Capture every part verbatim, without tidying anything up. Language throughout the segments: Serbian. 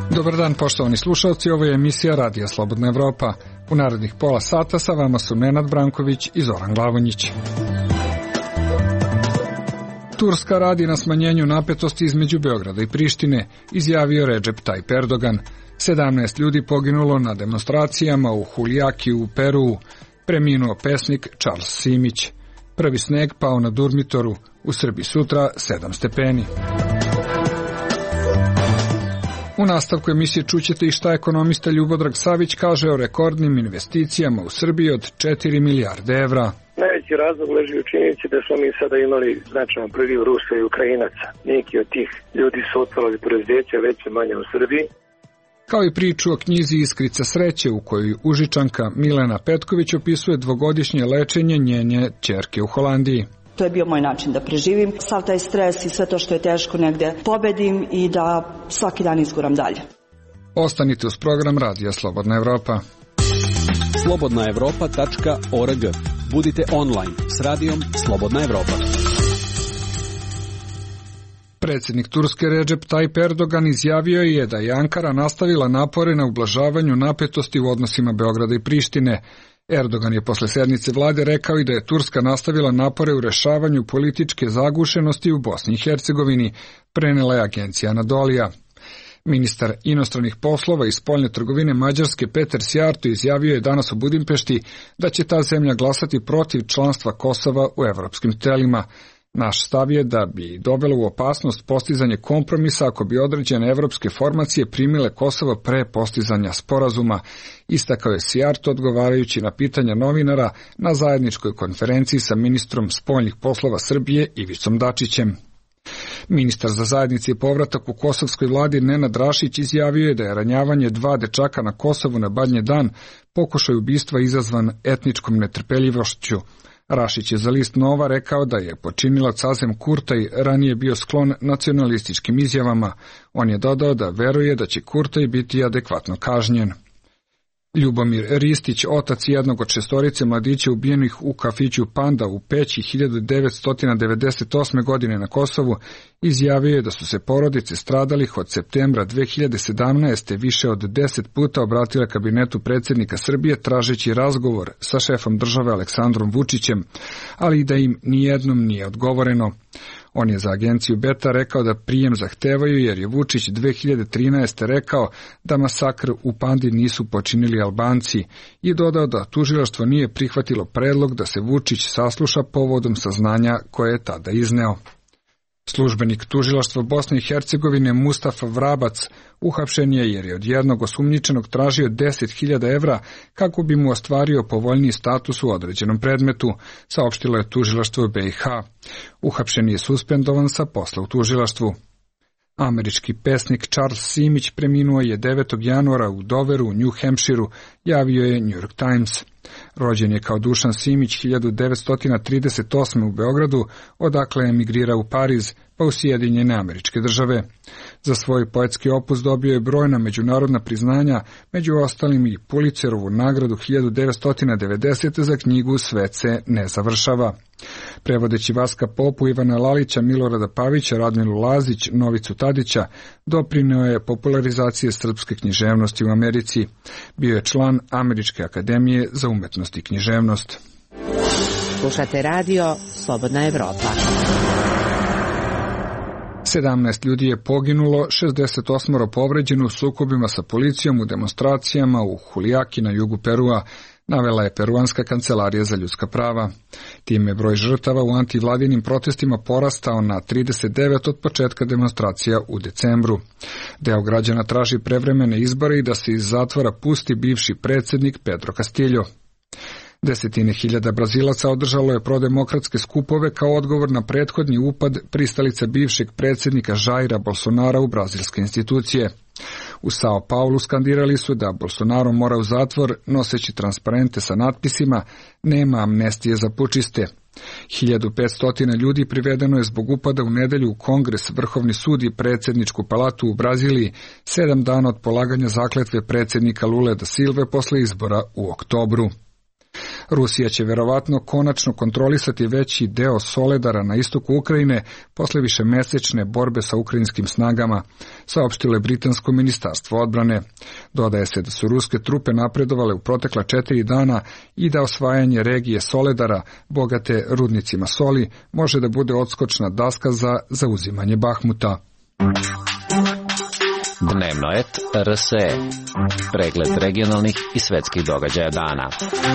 Dobar dan, poštovani slušalci, ovo je emisija Radija Slobodna Evropa. U narednih pola sata sa vama su Nenad Branković i Zoran Glavonjić. Turska radi na smanjenju napetosti između Beograda i Prištine, izjavio Recep Tayyip Erdogan. sedamnaest ljudi poginulo na demonstracijama u Huljaki u Peruu, preminuo pesnik Charles Simić. Prvi sneg pao na Durmitoru, u Srbiji sutra sedam stepeni. U nastavku emisije čućete i šta ekonomista Ljubodrag Savić kaže o rekordnim investicijama u Srbiji od četiri milijarde evra. Najveći razlog leži u činjenici da smo mi sada imali značajan priliv Rusa i Ukrajinaca. Neki od tih ljudi su otvarali preduzeća veće manje u Srbiji. Kao i priču o knjizi Iskrica sreće u kojoj Užičanka Milena Petković opisuje dvogodišnje lečenje njene ćerke u Holandiji. To je bio moj način da preživim sav taj stres i sve to što je teško negde pobedim i da svaki dan izguram dalje. Ostanite uz program Radija Slobodna Evropa. slobodna evropa tačka org. Budite online s radijom Slobodna Evropa. Predsjednik Turske Recep Tayyip Erdogan izjavio je da je Ankara nastavila napore na ublažavanju napetosti u odnosima Beograda i Prištine. Erdogan je posle sednice vlade rekao i da je Turska nastavila napore u rešavanju političke zagušenosti u Bosni i Hercegovini, prenela je agencija Anadolija. Ministar inostranih poslova i spoljne trgovine Mađarske Peter Sjarto izjavio je danas u Budimpešti da će ta zemlja glasati protiv članstva Kosova u evropskim telima. Naš stav je da bi dovelo u opasnost postizanje kompromisa ako bi određene evropske formacije primile Kosovo pre postizanja sporazuma, istakao je Sjarto odgovarajući na pitanja novinara na zajedničkoj konferenciji sa ministrom spoljnih poslova Srbije Ivicom Dačićem. Ministar za zajednice i povratak u kosovskoj vladi Nenad Rašić izjavio je da je ranjavanje dva dečaka na Kosovu na Badnji dan pokušaj ubistva izazvan etničkom netrpeljivošću. Rašić je za list Nova rekao da je počinilac Azem Kurtaj ranije bio sklon nacionalističkim izjavama. On je dodao da veruje da će Kurtaj biti adekvatno kažnjen. Ljubomir Ristić, otac jednog od šestorice mladića ubijenih u kafiću Panda u Peći hiljadu devetsto devedeset osme. godine na Kosovu, izjavio je da su se porodice stradalih od septembra dve hiljade sedamnaeste. više od deset puta obratile kabinetu predsjednika Srbije tražeći razgovor sa šefom države Aleksandrom Vučićem, ali i da im nijednom nije odgovoreno. On je za agenciju Beta rekao da prijem zahtevaju jer je Vučić dve hiljade trinaeste. rekao da masakr u Pandi nisu počinili Albanci i dodao da tužilaštvo nije prihvatilo predlog da se Vučić sasluša povodom saznanja koje je tada izneo. Službenik tužilaštva Bosne i Hercegovine Mustafa Vrabac uhapšen je jer je od jednog osumnjičenog tražio deset hiljada evra kako bi mu ostvario povoljniji status u određenom predmetu, saopštilo je tužilaštvo B i H. Uhapšen je suspendovan sa posla u tužilaštvu. Američki pesnik Charles Simić preminuo je devetog januara u Doveru u New Hampshireu, javio je New York Times. Rođen je kao Dušan Simić hiljadu devetsto trideset osme. u Beogradu, odakle je emigrirao u Pariz, pa u Sjedinjene Američke Države. Za svoj poetski opus dobio je brojna međunarodna priznanja, među ostalim i Pulitzerovu nagradu hiljadu devetsto devedesete. za knjigu Svet se ne završava. Prevodeći Vaska Popu, Ivana Lalića, Milorada Pavića, Radmilu Lazić, Novicu Tadića, doprineo je popularizacije srpske književnosti u Americi. Bio je član Američke akademije za umetnost i književnost. Slušate radio Slobodna Evropa. sedamnaest ljudi je poginulo, šezdeset osam povređeno u sukobima sa policijom u demonstracijama u Huljaki na jugu Perua, navela je Peruanska kancelarija za ljudska prava. Time je broj žrtava u antivladinim protestima porastao na trideset devet od početka demonstracija u decembru. Deo građana traži prevremene izbore i da se iz zatvora pusti bivši predsjednik Pedro Castillo. Desetine hiljada Brazilaca održalo je prodemokratske skupove kao odgovor na prethodni upad pristalica bivšeg predsjednika Jaira Bolsonara u brazilske institucije. U Sao Paulu skandirali su da Bolsonaro mora u zatvor noseći transparente sa natpisima "Nema amnestije za pučiste". hiljadu petsto ljudi privedeno je zbog upada u nedelju u Kongres, Vrhovni sud i predsjedničku palatu u Braziliji, sedam dana od polaganja zakletve predsjednika Lule da Silve posle izbora u oktobru. Rusija će verovatno konačno kontrolisati veći deo Soledara na istoku Ukrajine posle višemesečne borbe sa ukrajinskim snagama, saopštilo je britansko ministarstvo odbrane. Dodaje se da su ruske trupe napredovale u protekla četiri dana i da osvajanje regije Soledara, bogate rudnicima soli, može da bude odskočna daska za zauzimanje Bahmuta. Dnevno et R S E. Pregled regionalnih i svetskih događaja dana.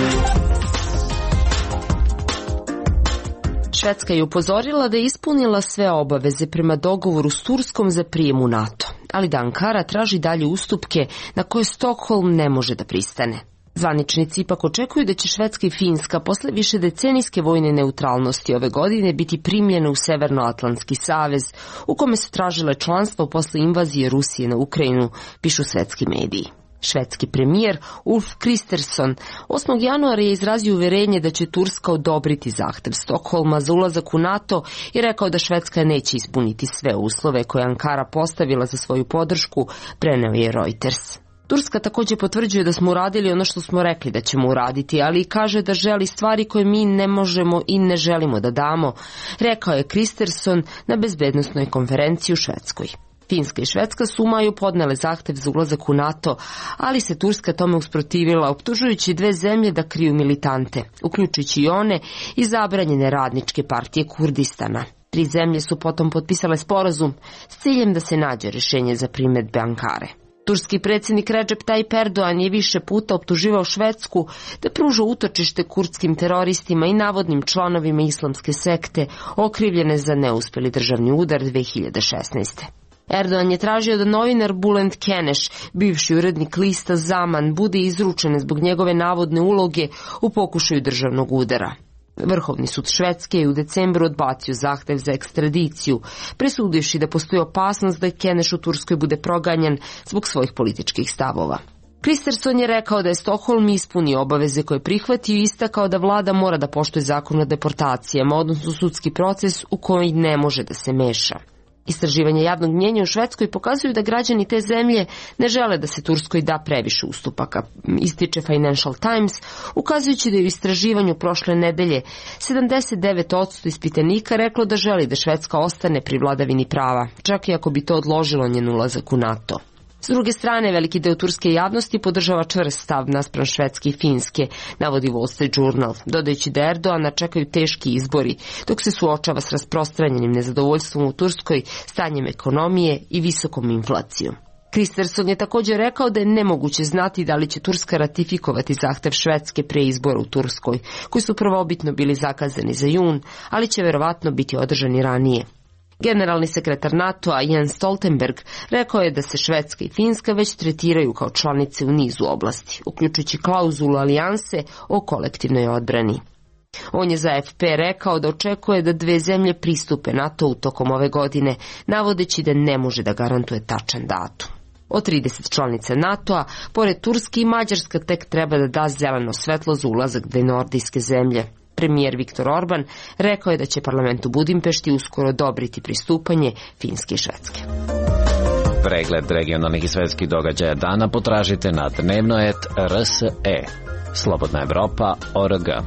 Švedska je upozorila da je ispunila sve obaveze prema dogovoru s Turskom za prijem u NATO, ali da Ankara traži dalje ustupke na koje Stokholm ne može da pristane. Zvaničnici ipak očekuju da će Švedska i Finska posle višedecenijske vojne neutralnosti ove godine biti primljene u Severnoatlantski savez, u kome su tražile članstvo posle invazije Rusije na Ukrajinu, pišu svetski mediji. Švedski premijer Ulf Kristersson osmog januara je izrazio uverenje da će Turska odobriti zahtev Stokholma za ulazak u NATO i rekao da Švedska neće ispuniti sve uslove koje Ankara postavila za svoju podršku, preneo je Reuters. Turska također potvrđuje da smo uradili ono što smo rekli da ćemo uraditi, ali i kaže da želi stvari koje mi ne možemo i ne želimo da damo, rekao je Kristersson na bezbednosnoj konferenciji u Švedskoj. Finska i Švedska su u maju podnele zahtev za ulazak u NATO, ali se Turska tome usprotivila, optužujući dve zemlje da kriju militante, uključujući i one iz zabranjene radničke partije Kurdistana. Tri zemlje su potom potpisale sporazum s ciljem da se nađe rješenje za primjedbe Ankare. Turski predsjednik Recep Tayyip Erdogan je više puta optuživao Švedsku da pruža utočište kurdskim teroristima i navodnim članovima islamske sekte okrivljene za neuspjeli državni udar dve hiljade šesnaeste. Erdogan je tražio da novinar Bülent Keneš, bivši urednik lista Zaman, bude izručen zbog njegove navodne uloge u pokušaju državnog udara. Vrhovni sud Švedske je u decembru odbacio zahtev za ekstradiciju, presudivši da postoji opasnost da Keneš u Turskoj bude proganjan zbog svojih političkih stavova. Kristersson je rekao da je Stokholm ispunio obaveze koje prihvatio i istakao da vlada mora da poštuje zakon o deportacijama, odnosno sudski proces u koji ne može da se meša. Istraživanje javnog mnjenja u Švedskoj pokazuju da građani te zemlje ne žele da se Turskoj da previše ustupaka, ističe Financial Times, ukazujući da je u istraživanju prošle nedelje sedamdeset devet posto ispitanika reklo da želi da Švedska ostane pri vladavini prava, čak i ako bi to odložilo njen ulazak u NATO. S druge strane, veliki deo turske javnosti podržava čvrst stav naspram Švedske i Finske, navodi Wall Street Journal, dodajući da Erdoana čekaju teški izbori, dok se suočava s rasprostranjenim nezadovoljstvom u Turskoj, stanjem ekonomije i visokom inflacijom. Kristersson je također rekao da je nemoguće znati da li će Turska ratifikovati zahtev Švedske pre izbora u Turskoj, koji su prvobitno bili zakazani za jun, ali će verovatno biti održani ranije. Generalni sekretar NATO-a Jens Stoltenberg rekao je da se Švedska i Finska već tretiraju kao članice u nizu oblasti, uključujući klauzulu alijanse o kolektivnoj odbrani. On je za F P rekao da očekuje da dve zemlje pristupe NATO-u tokom ove godine, navodeći da ne može da garantuje tačan datum. Od trideset članica NATO-a, pored Turske i Mađarska tek treba da da zeleno svetlo za ulazak dve nordijske zemlje. Premijer Viktor Orban rekao je da će parlament u Budimpešti uskoro odobriti pristupanje Finske i Švedske. Pregled regionalnih i svetskih događaja dana potražite na dnevno et R S E. Slobodna Evropa O R G.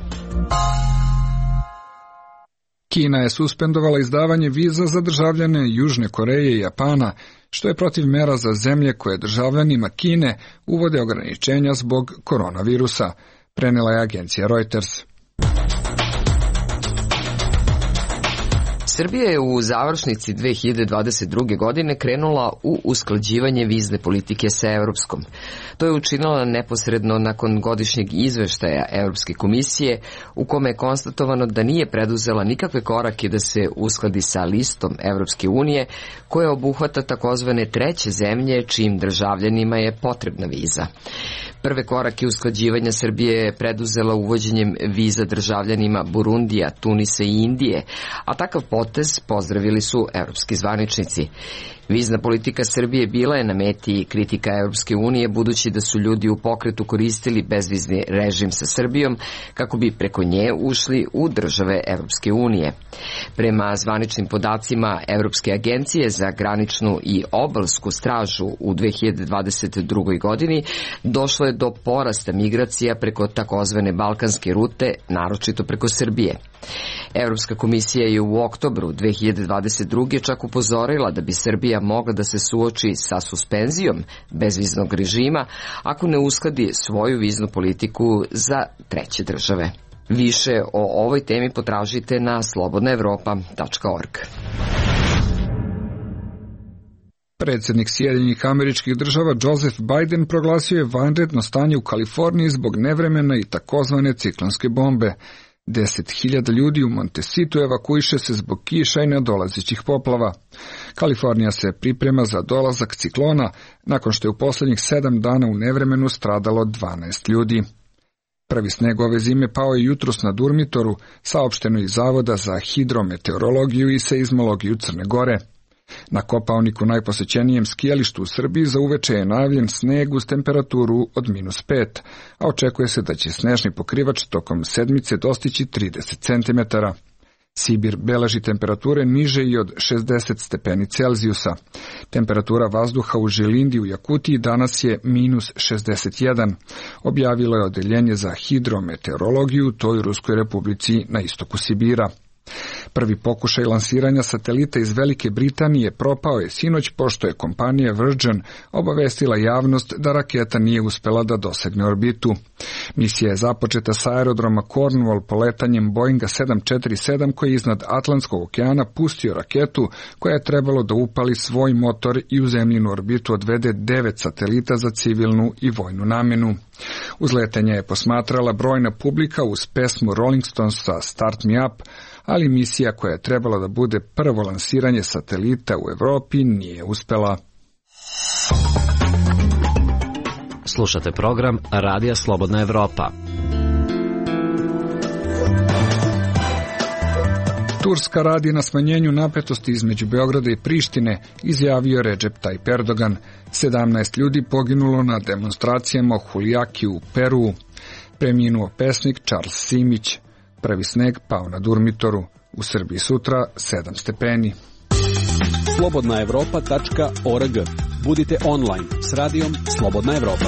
Kina je suspendovala izdavanje viza za državljane Južne Koreje i Japana, što je protiv mera za zemlje koje državljanima Kine uvode ograničenja zbog koronavirusa, prenela je agencija Reuters. Srbija je u završnici dve hiljade dvadeset druge. godine krenula u usklađivanje vizne politike sa Europskom. To je učinila neposredno nakon godišnjeg izveštaja Europske komisije, u kome je konstatovano da nije preduzela nikakve korake da se uskladi sa listom Europske unije, koja obuhvata takozvane treće zemlje čijim državljanima je potrebna viza. Prve korake usklađivanja Srbije je preduzela uvođenjem viza državljanima Burundija, Tunisa i Indije, a takav potez pozdravili su evropski zvaničnici. Vizna politika Srbije bila je na meti kritika Europske unije, budući da su ljudi u pokretu koristili bezvizni režim sa Srbijom kako bi preko nje ušli u države Europske unije. Prema zvaničnim podacima Evropske agencije za graničnu i obalsku stražu u dve hiljade dvadeset drugoj. godini došlo je do porasta migracija preko takozvane balkanske rute, naročito preko Srbije. Evropska komisija je u oktobru dve hiljade dvadeset druge. čak upozorila da bi Srbija mogla da se suoči sa suspenzijom bezviznog režima ako ne uskladi svoju viznu politiku za treće države. Više o ovoj temi potražite na slobodna evropa tačka org. Predsjednik Sjedinjenih Američkih Država Joseph Biden proglasio je vanredno stanje u Kaliforniji zbog nevremena i takozvane ciklonske bombe. Deset hiljada ljudi u Montecitu evakuiše se zbog kiša i nadolazećih poplava. Kalifornija se priprema za dolazak ciklona nakon što je u posljednjih sedam dana u nevremenu stradalo dvanaest ljudi. Prvi sneg ove zime pao je jutros na Durmitoru, saopšteno iz Zavoda za hidrometeorologiju i seizmologiju Crne Gore. Na Kopaoniku, najposećenijem skijalištu u Srbiji, za uveče je najavljen sneg uz temperaturu od minus pet, a očekuje se da će snežni pokrivač tokom sedmice dostići trideset centimetara. Sibir beleži temperature niže i od šezdeset stepeni Celzijusa. Temperatura vazduha u Žilindi u Jakutiji danas je minus šezdeset jedan, objavilo je odeljenje za hidrometeorologiju u toj Ruskoj republici na istoku Sibira. Prvi pokušaj lansiranja satelita iz Velike Britanije propao je sinoć, pošto je kompanija Virgin obavestila javnost da raketa nije uspela da dosegne orbitu. Misija je započeta sa aerodroma Cornwall poletanjem Boeinga sedam četiri sedam, koji je iznad Atlantskog okeana pustio raketu koja je trebalo da upali svoj motor i u zemljinu orbitu odvede devet satelita za civilnu i vojnu namjenu. Uzletanje je posmatrala brojna publika uz pesmu Rolling Stonesa Start Me Up, ali misija koja je trebala da bude prvo lansiranje satelita u Evropi nije uspela. Slušate program Radija Slobodna Evropa. Turska radi na smanjenju napetosti između Beograda i Prištine, izjavio Recep Tayyip Erdogan. sedamnaest ljudi poginulo na demonstracijama u Huljaki u Peruu. Preminuo pesnik Charles Simić. Prvi sneg pao na Durmitoru. U Srbiji sutra sedam stepeni. slobodna evropa tačka org. Budite online s radijom Slobodna Evropa.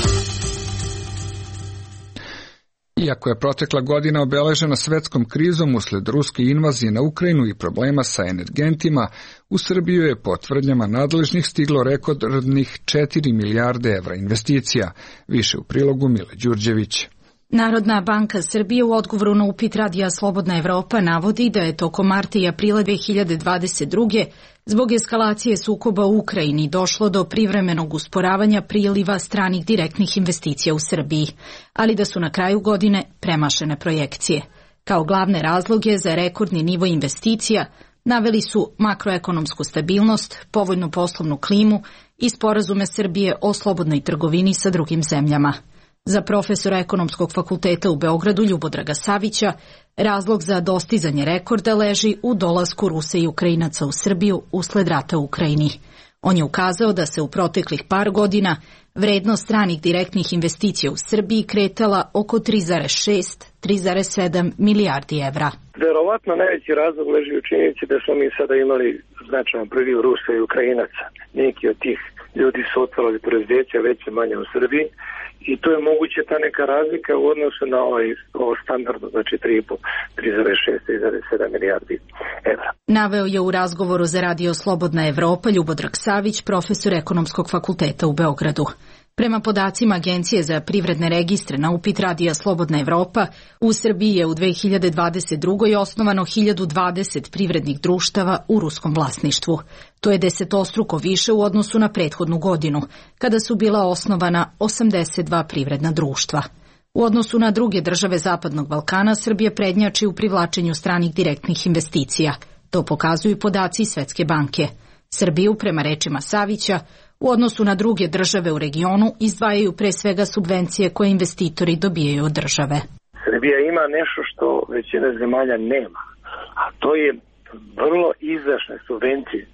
Iako je protekla godina obeležena svetskom krizom usled ruske invazije na Ukrajinu i problema sa energentima, u Srbiju je po tvrdnjama nadležnih stiglo rekordnih četiri milijarde evra investicija. Više u prilogu Mile Đurđević. Narodna banka Srbije u odgovoru na upit Radija Slobodna Evropa navodi da je tokom marta i aprila dve hiljade dvadeset druge. zbog eskalacije sukoba u Ukrajini došlo do privremenog usporavanja priliva stranih direktnih investicija u Srbiji, ali da su na kraju godine premašene projekcije. Kao glavne razloge za rekordni nivo investicija naveli su makroekonomsku stabilnost, povoljnu poslovnu klimu i sporazume Srbije o slobodnoj trgovini sa drugim zemljama. Za profesora Ekonomskog fakulteta u Beogradu Ljubodraga Savića, razlog za dostizanje rekorda leži u dolasku Rusa i Ukrajinaca u Srbiju usled rata u Ukrajini. On je ukazao da se u proteklih par godina vrednost stranih direktnih investicija u Srbiji kretala oko tri zarez šest do tri zarez sedam milijardi evra. Verovatno najveći razlog leži u činjenici da smo mi sada imali značajan priliv Rusa i Ukrajinaca. Neki od tih ljudi su otvarali preduzeća veće manje u Srbiji i to je moguće ta neka razlika u odnosu na ovaj, ovo standardno, znači tri zarez šest do tri zarez sedam milijardi evra. Naveo je u razgovoru za Radio Slobodna Evropa Ljubodrag Savić, profesor Ekonomskog fakulteta u Beogradu. Prema podacima Agencije za privredne registre na upit Radija Slobodna Evropa, u Srbiji je u dve hiljade dvadeset drugoj osnovano hiljadu dvadeset privrednih društava u ruskom vlasništvu. To je desetostruko više u odnosu na prethodnu godinu, kada su bila osnovana osamdeset dva privredna društva. U odnosu na druge države Zapadnog Balkana, Srbija prednjači u privlačenju stranih direktnih investicija. To pokazuju podaci Svetske banke. Srbiju, prema rečima Savića, u odnosu na druge države u regionu izdvajaju pre svega subvencije koje investitori dobijaju od države. Srbija ima nešto što većina zemalja nema, a to je vrlo izdašne subvencije.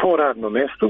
po radnom mestu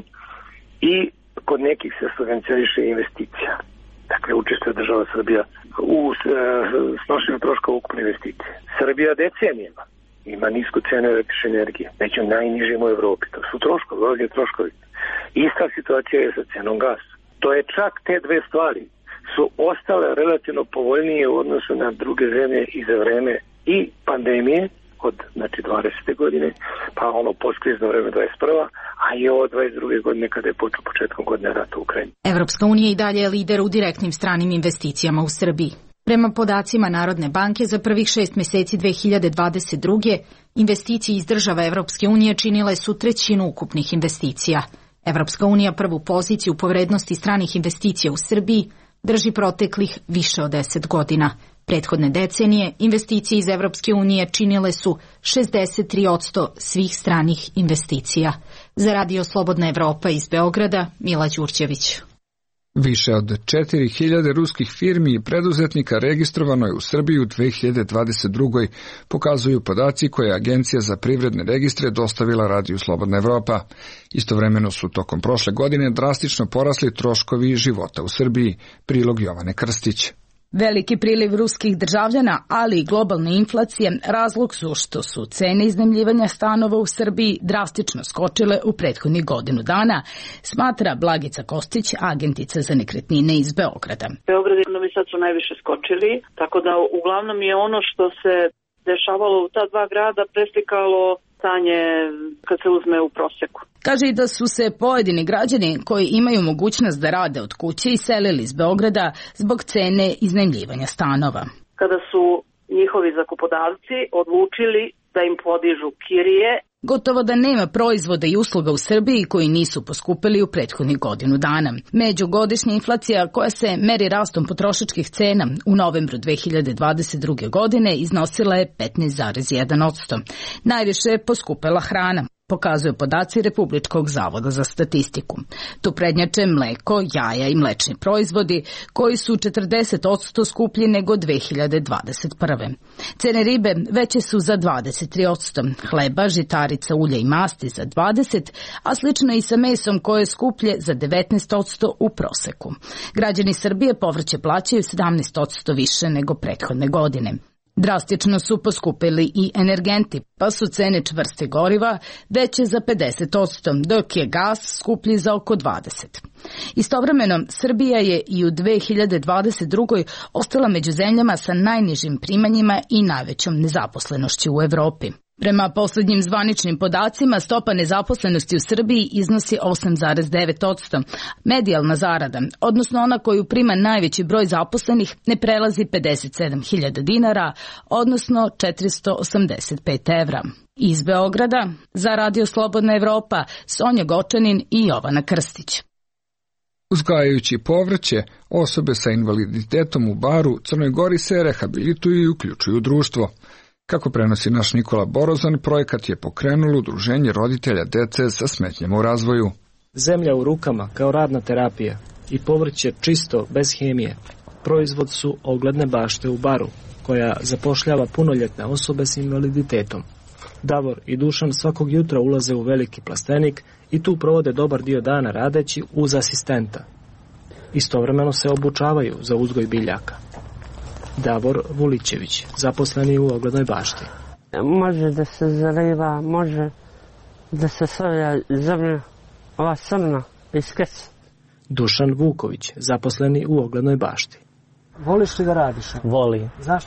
i kod nekih se subvencioniše investicija. Dakle, učestvuje država Srbija u snošenju troškova ukupne investicije. Srbija decenijama ima nisku cenu električne energije, među najnižim u Evropi. To su troškovi, ovdje troškovi. Ista situacija je sa cenom gasa. To je čak te dve stvari su ostale relativno povoljnije u odnosu na druge zemlje i za vreme i pandemije od znači dvadesete godine, pa ono postkrizno vreme dvadeset prva, a i ovo dvadeset druge godine kada je počeo početkom godine rata u Ukrajini. Evropska unija i dalje je lider u direktnim stranim investicijama u Srbiji. Prema podacima Narodne banke za prvih šest meseci dve hiljade dvadeset druge investicije iz država Evropske unije činile su trećinu ukupnih investicija. Evropska unija prvu poziciju po vrednosti stranih investicija u Srbiji drži proteklih više od deset godina. Prethodne decenije investicije iz Evropske unije činile su šezdeset tri posto svih stranih investicija. Za Radio Slobodna Evropa iz Beograda, Mila Đurđević. Više od četiri hiljade ruskih firmi i preduzetnika registrovano je u Srbiji u dve hiljade dvadeset drugoj, pokazuju podaci koje je Agencija za privredne registre dostavila Radiju Slobodna Evropa. Istovremeno su tokom prošle godine drastično porasli troškovi života u Srbiji. Prilog Jovane Krstić. Veliki priliv ruskih državljana, ali i globalne inflacije razlog su što su cene iznajmljivanja stanova u Srbiji drastično skočile u prethodnih godinu dana, smatra Blagica Kostić, agentica za nekretnine iz Beograda. Beograd i Novi Sad su najviše skočili, tako da uglavnom je ono što se dešavalo u ta dva grada preslikalo stanje kad se uzme u proseku. Kaže i da su se pojedini građani koji imaju mogućnost da rade od kuće iselili iz Beograda zbog cene iznajmljivanja stanova. Kada su njihovi zakupodavci odlučili da im podižu kirije, gotovo da nema proizvoda i usluga u Srbiji koji nisu poskupili u prethodnih godinu dana. Međugodišnja inflacija koja se meri rastom potrošačkih cena u novembru dve hiljade dvadeset druge. godine iznosila je petnaest zarez jedan posto. Najviše je poskupela hrana, pokazuju podaci Republičkog zavoda za statistiku. Tu prednjače mleko, jaja i mlečni proizvodi koji su četrdeset posto skuplji nego dve hiljade dvadeset prve. Cene ribe veće su za dvadeset tri posto, hleba, žitarica, ulja i masti za dvadeset posto, a slično i sa mesom koje je skuplje za devetnaest posto u proseku. Građani Srbije povrće plaćaju sedamnaest posto više nego prethodne godine. Drastično su poskupili i energenti, pa su cene čvrste goriva veće za pedeset posto, dok je gas skuplji za oko dvadeset posto. Istovremeno, Srbija je i u dve hiljade dvadeset drugoj. ostala među zemljama sa najnižim primanjima i najvećom nezaposlenošću u Evropi. Prema poslednjim zvaničnim podacima, stopa nezaposlenosti u Srbiji iznosi osam zarez devet posto. Medijalna zarada, odnosno ona koju prima najveći broj zaposlenih, ne prelazi pedeset sedam hiljada dinara, odnosno četiristo osamdeset pet evra. Iz Beograda, za Radio Slobodna Evropa, Sonja Gočanin i Jovana Krstić. Uzgajajući povrće, osobe sa invaliditetom u Baru, Crnoj Gori se rehabilituju i uključuju u društvo. Kako prenosi naš Nikola Borozan, projekat je pokrenulo Udruženje roditelja dece sa smetnjama u razvoju. Zemlja u rukama kao radna terapija i povrće čisto, bez hemije. Proizvod su ogledne bašte u Baru, koja zapošljava punoljetne osobe s invaliditetom. Davor i Dušan svakog jutra ulaze u veliki plastenik i tu provode dobar dio dana radeći uz asistenta. Istovremeno se obučavaju za uzgoj biljaka. Davor Vulićević, zaposleni u oglednoj bašti. Može da se zaliva, može da se stavlja zemlja, ova crna, iskrca. Dušan Vuković, zaposleni u oglednoj bašti. Voliš li da radiš? Volim. Zašto?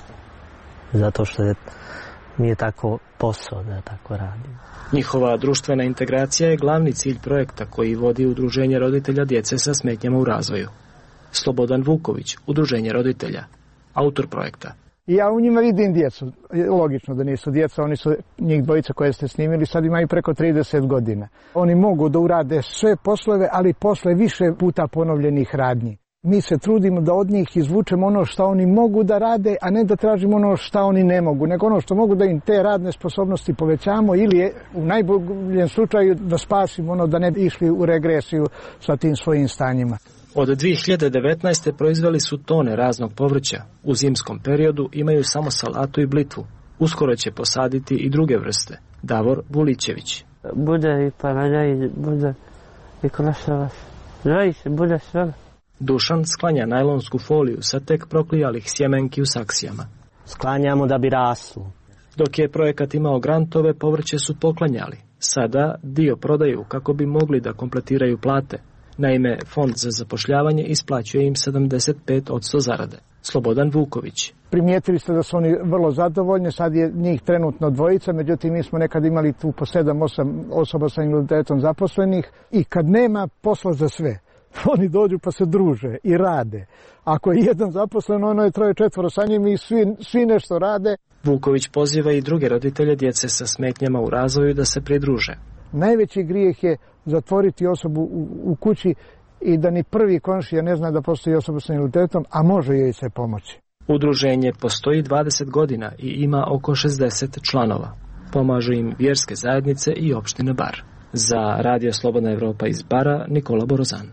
Zato što je, mi je tako posao da tako radim. Njihova društvena integracija je glavni cilj projekta koji vodi Udruženje roditelja djece sa smetnjama u razvoju. Slobodan Vuković, Udruženje roditelja, autor projekta. Ja u njima vidim djecu. Logično da nisu djeca, oni su njih dvojica koje ste snimili, sad imaju preko trideset godina. Oni mogu da urade sve poslove, ali posle više puta ponovljenih radnji. Mi se trudimo da od njih izvučemo ono što oni mogu da rade, a ne da tražimo ono što oni ne mogu, nego ono što mogu da im te radne sposobnosti povećamo ili je, u najboljem slučaju da spasimo ono da ne bi išli u regresiju sa tim svojim stanjima. Od dve hiljade devetnaeste. proizveli su tone raznog povrća. U zimskom periodu imaju samo salatu i blitvu. Uskoro će posaditi i druge vrste. Davor Vulićević. bude i paradja i bude i krošavac. Želi se, bude sve. Dušan sklanja najlonsku foliju sa tek proklijalih sjemenki u saksijama. Sklanjamo da bi raslo. Dok je projekat imao grantove, povrće su poklanjali. Sada dio prodaju kako bi mogli da kompletiraju plate. Naime, Fond za zapošljavanje isplaćuje im sedamdeset pet posto zarade. Slobodan Vuković. Primijetili ste da su oni vrlo zadovoljni, sad je njih trenutno dvojica, međutim mi smo nekad imali tu po sedam osam osoba sa invaliditetom zaposlenih i kad nema posla za sve, oni dođu pa se druže i rade. Ako je jedan zaposlen, ono je troje četvoro sa njim i svi, svi nešto rade. Vuković poziva i druge roditelje djece sa smetnjama u razvoju da se pridruže. Najveći grijeh je zatvoriti osobu u, u kući i da ni prvi komšija ne zna da postoji osoba sa invaliditetom, a može joj se pomoći. Udruženje postoji dvadeset godina i ima oko šezdeset članova. Pomažu im vjerske zajednice i opštine Bar. Za Radio Slobodna Evropa iz Bara, Nikola Borozan.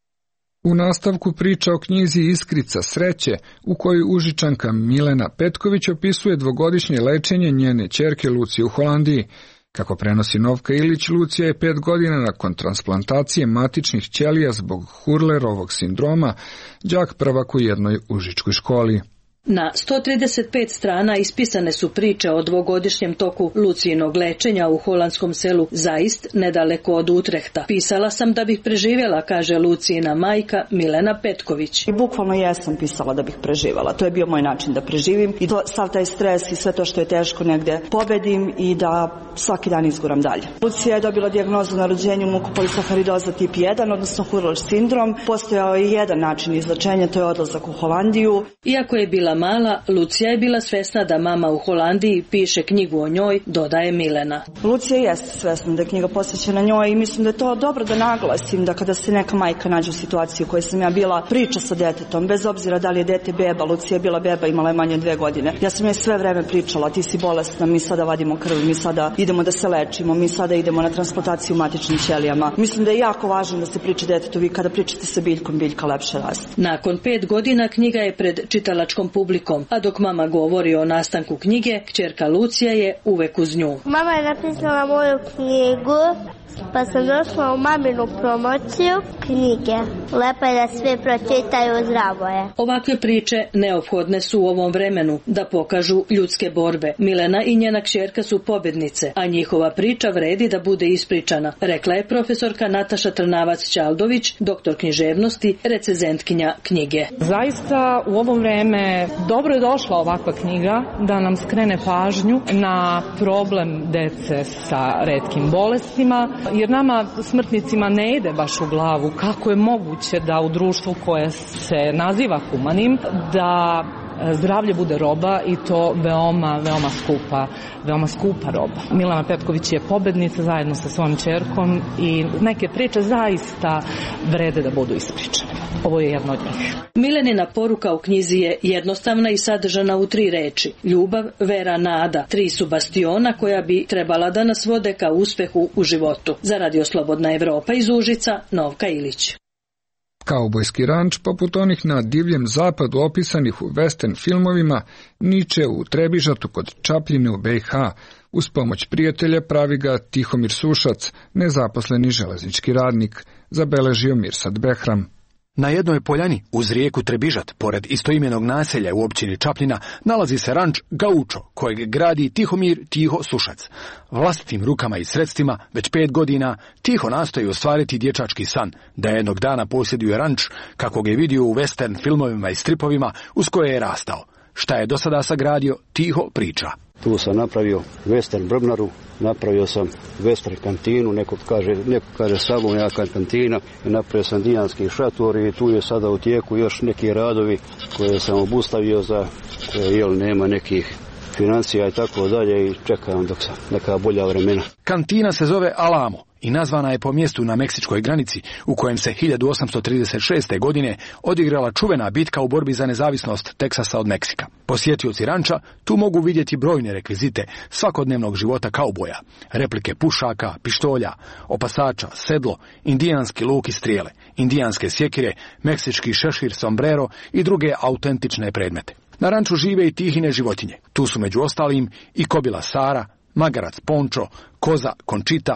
U nastavku priča o knjizi Iskrica sreće, u kojoj Užičanka Milena Petković opisuje dvogodišnje lečenje njene ćerke Lucije u Holandiji. Kako prenosi Novka Ilić, Lucija je pet godina nakon transplantacije matičnih ćelija zbog Hurlerovog sindroma, đak prvak u jednoj užičkoj školi. Na sto trideset pet strana ispisane su priče o dvogodišnjem toku Lucijinog lečenja u holandskom selu Zaist, nedaleko od Utrehta. Pisala sam da bih preživjela, kaže Lucijina majka Milena Petković. I bukvalno jesam pisala da bih preživjela. To je bio moj način da preživim i to, sav taj stres i sve to što je teško negdje pobedim i da svaki dan izguram dalje. Lucija je dobila dijagnozu na rođenju mukopolisaharidoza tip jedan, odnosno Hurler sindrom. Postojao je jedan način izlečenja, to je odlazak u Holandiju. Iako je bila mala, Lucija je bila svesna da mama u Holandiji piše knjigu o njoj, dodaje Milena. Lucija jeste svesna da je knjiga posvećena njoj i mislim da je to dobro da naglasim da kada se neka majka nađe u situaciji u kojoj sam ja bila, priča sa detetom, bez obzira da li je dete beba, Lucija je bila beba, imala je manje od dve godine. Ja sam joj sve vreme pričala, ti si bolesna, mi sada vadimo krv, mi sada idemo da se lečimo, mi sada idemo na transplantaciju matičnim ćelijama. Mislim da je jako važno da se priča detetu, vi kada pričate sa biljkom, biljka lepše raste. Nakon pet godina knjiga je pred čitalačkom publikom, a dok mama govori o nastanku knjige, kćerka Lucija je uvek uz nju. Mama je napisala moju knjigu, pa sam došla u maminu promociju knjige. Lepo je da sve pročitaju, zdravo je. Ovakve priče neophodne su u ovom vremenu da pokažu ljudske borbe. Milena i njena kćerka su pobjednice, a njihova priča vredi da bude ispričana, rekla je profesorka Nataša Trnavac-Ćaldović, doktor književnosti, recenzentkinja knjige. Zaista u ovo vreme dobro je došla ovakva knjiga da nam skrene pažnju na problem dece sa retkim bolestima, jer nama smrtnicima ne ide baš u glavu kako je moguće da u društvu koje se naziva humanim, da zdravlje bude roba i to veoma, veoma skupa, veoma skupa roba. Milena Petković je pobednica zajedno sa svojom ćerkom i neke priče zaista vrede da budu ispričane. Ovo je jedno od njih. Milenina poruka u knjizi je jednostavna i sadržana u tri reči. Ljubav, vera, nada. Tri su bastiona koja bi trebala da nas vode ka uspehu u životu. Za Radio Slobodna Evropa iz Užica, Novka Ilić. Kaubojski ranč, poput onih na divljem zapadu opisanih u western filmovima, niče u Trebižatu kod Čapljine u be i ha. Uz pomoć prijatelja pravi ga Tihomir Sušac, nezaposleni železnički radnik, zabeležio Mirsad Behram. Na jednoj poljani, uz rijeku Trebižat, pored istoimenog naselja u općini Čapljina, nalazi se ranč Gaučo, kojeg gradi Tihomir Tiho Sušac. Vlastitim rukama i sredstvima, već pet godina, Tiho nastoji ostvariti dječački san, da jednog dana posjeduje ranč, kakvog je vidio u western filmovima i stripovima uz koje je rastao. Šta je do sada sagradio, Tiho priča. Tu sam napravio western brvnaru, napravio sam western kantinu, neko kaže, neko kaže sabom, ja kantina, i napravio sam indijanski šator i tu je sada u tijeku još neki radovi koje sam obustavio za koje jel, nema nekih financija i tako dalje i čekam dok sam neka bolja vremena. Kantina se zove Alamo i nazvana je po mjestu na meksičkoj granici u kojem se hiljadu osamsto trideset šeste. godine odigrala čuvena bitka u borbi za nezavisnost Teksasa od Meksika. Posjetioci ranča tu mogu vidjeti brojne rekvizite svakodnevnog života kauboja, replike pušaka, pištolja, opasača, sedlo, indijanski luk i strijele, indijanske sjekire, meksički šešir, sombrero i druge autentične predmete. Na ranču žive i tihine životinje. Tu su među ostalim i kobila Sara, magarac Pončo, koza Končita,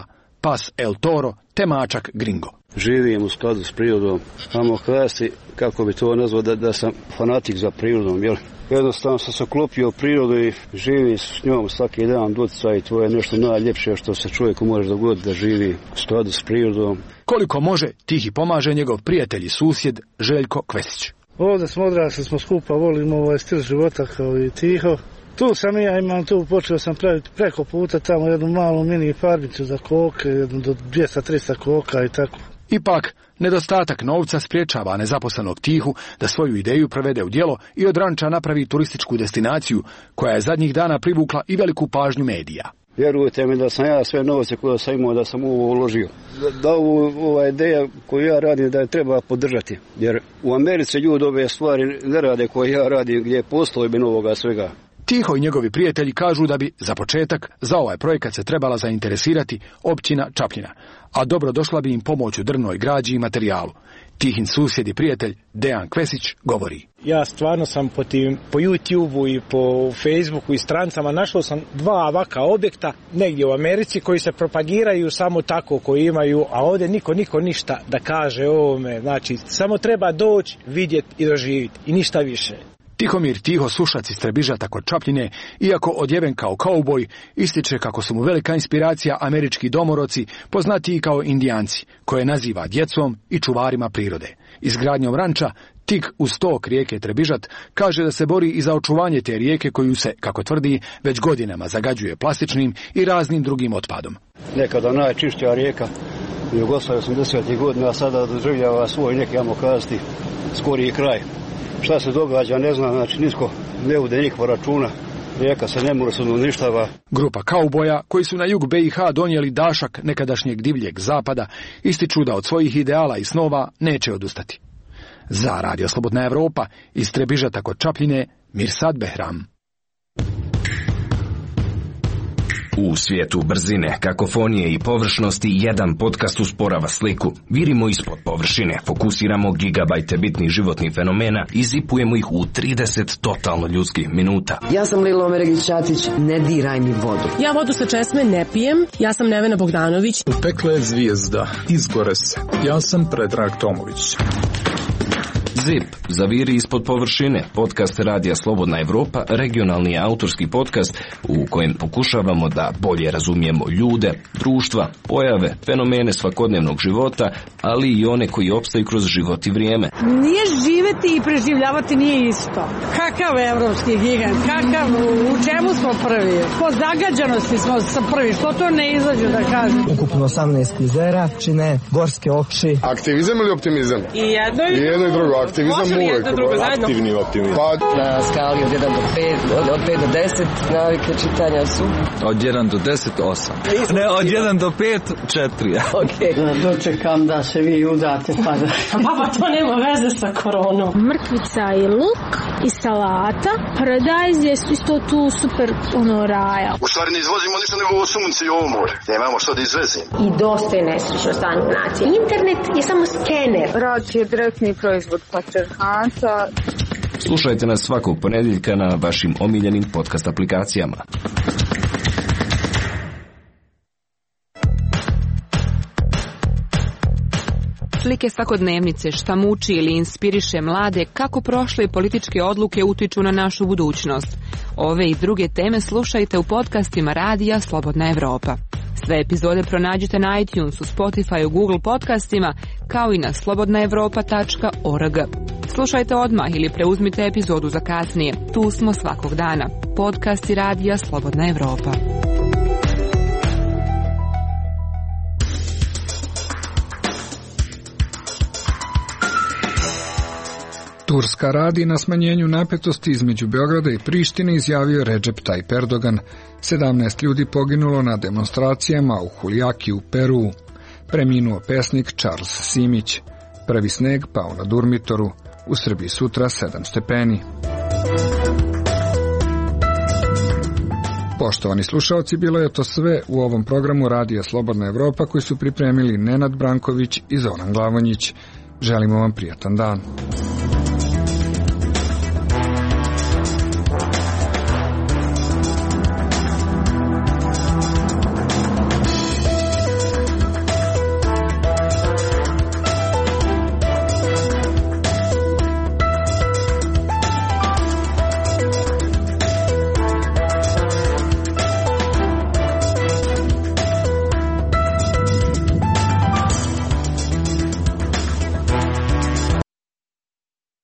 pas El Toro te mačak Gringo. Živim u skladu s prirodom. Amo kazati, kako bi to nazvao, da, da sam fanatik za prirodom, jel? Jednostavno sam se oklopio prirodu i živim s njom svaki dan doticaj i to je nešto najljepše što se čovjeku može dogoditi, da živi u skladu s prirodom. Koliko može, tihi pomaže njegov prijatelj i susjed Željko Kvesić. Ovdje smo odrasli, smo skupa, volimo ovaj stil života kao i tiho. Tu sam i ja imam, tu počeo sam praviti preko puta tamo jednu malu mini farbicu za koke, jednu do dvjesto trista koka i tako. Ipak, nedostatak novca spriječava nezaposlenog Tihu da svoju ideju prevede u djelo i od ranča napravi turističku destinaciju koja je zadnjih dana privukla i veliku pažnju medija. Vjerujte mi da sam ja sve novce koje sam imao da sam ovo uložio. Da, da ovo, ova ideja koju ja radim da je treba podržati. Jer u Americi ljudi ove stvari ne rade koje ja radim gdje je poslojben ovoga svega. Tiho i njegovi prijatelji kažu da bi, za početak, za ovaj projekat se trebala zainteresirati općina Čapljina, a dobro došla bi im pomoć u drvnoj građi i materijalu. Tihin susjed i prijatelj Dejan Kvesić govori. Ja stvarno sam po, tim, po YouTubeu i po Facebooku i strancama našao sam dva ovaka objekta negdje u Americi koji se propagiraju samo tako, koji imaju, a ovdje niko, niko ništa da kaže o ovome. Znači, samo treba doći, vidjeti i doživjeti i ništa više. Tihomir Tiho Sušac iz Trebižata kod Čapljine, iako odjeven kao kauboj, ističe kako su mu velika inspiracija američki domoroci, poznatiji kao Indijanci, koje naziva djecom i čuvarima prirode. Izgradnjom ranča, tik uz tok rijeke Trebižat, kaže da se bori i za očuvanje te rijeke koju se, kako tvrdi, već godinama zagađuje plastičnim i raznim drugim otpadom. Nekada najčišća rijeka u Jugoslaviji osamdesetih godina, a sada doživljava svoj neki, ajmo kazati, skoriji kraj. Šta se događa, ne znam, znači nisko ne ude nikakva računa, rijeka se ne mora se uništava. Grupa kauboja, koji su na jug B i H donijeli dašak nekadašnjeg divljeg zapada, ističu da od svojih ideala i snova neće odustati. Za Radio Slobodna Evropa, iz Trebižata kod Čapljine, Mirsad Behram. U svijetu brzine, kakofonije i površnosti jedan podcast usporava sliku. Virimo ispod površine, fokusiramo gigabajte bitnih životnih fenomena i zipujemo ih u trideset totalno ljudskih minuta. Ja sam Lilo Omeregić-Ćatić, ne diraj mi vodu. Ja vodu sa česme ne pijem, ja sam Nevena Bogdanović. U pekle je zvijezda, izgore se. Ja sam Predrag Tomović. Zip, zaviri ispod površine, podcast Radija Slobodna Evropa, regionalni autorski podcast u kojem pokušavamo da bolje razumijemo ljude, društva, pojave, fenomene svakodnevnog života, ali i one koji opstaju kroz život i vrijeme. Nije živeti i preživljavati nije isto. Kakav evropski gigant, kakav, u čemu smo prvi? Po zagađanosti smo prvi, što to ne izađe da kažem? Ukupno osamnaest klizera, čine gorske oči. Aktivizam ili optimizam? I jedno i, I jedno i drugo. Aktivizam uvek. Aktivni optimizam. Pa... Na skali od jedan do pet, od, od pet do deset, navike čitanja su... Od jedan do deset, osam. Ne, od jedan do pet, četiri. Okej. Okay. Dočekam da se vi udate pa da... Baba, to nema veze sa koronom. Mrkvica i luk i salata. Paradajz je isto tu super ono raja. U stvari ne izvozimo ništa nego ovo sunce i ovo more. Nemamo što da izvezimo. I dosta je nesrećno stanje nacije. Internet je samo skener. Rad je direktni proizvod patrijarhata. Slušajte nas svakog ponedjeljka na vašim omiljenim podcast aplikacijama. Slike svakodnevnice, šta muči ili inspiriše mlade, kako prošle političke odluke utiču na našu budućnost. Ove i druge teme slušajte u podcastima Radija Slobodna Evropa. Sve epizode pronađite na iTunesu, Spotifyu, Google podcastima, kao i na slobodna evropa tačka org. Slušajte odmah ili preuzmite epizodu za kasnije. Tu smo svakog dana. Podcasti Radija Slobodna Evropa. Turska radi na smanjenju napetosti između Beograda i Prištine, izjavio Recep Tayyip Erdogan. sedamnaest ljudi poginulo na demonstracijama u Huljaki u Peruu. Preminuo pesnik Charles Simić. Prvi sneg pao na Durmitoru. U Srbiji sutra sedam stepeni. Poštovani slušaoci, bilo je to sve u ovom programu Radija Slobodna Evropa koji su pripremili Nenad Branković i Zoran Glavonjić. Želimo vam prijatan dan.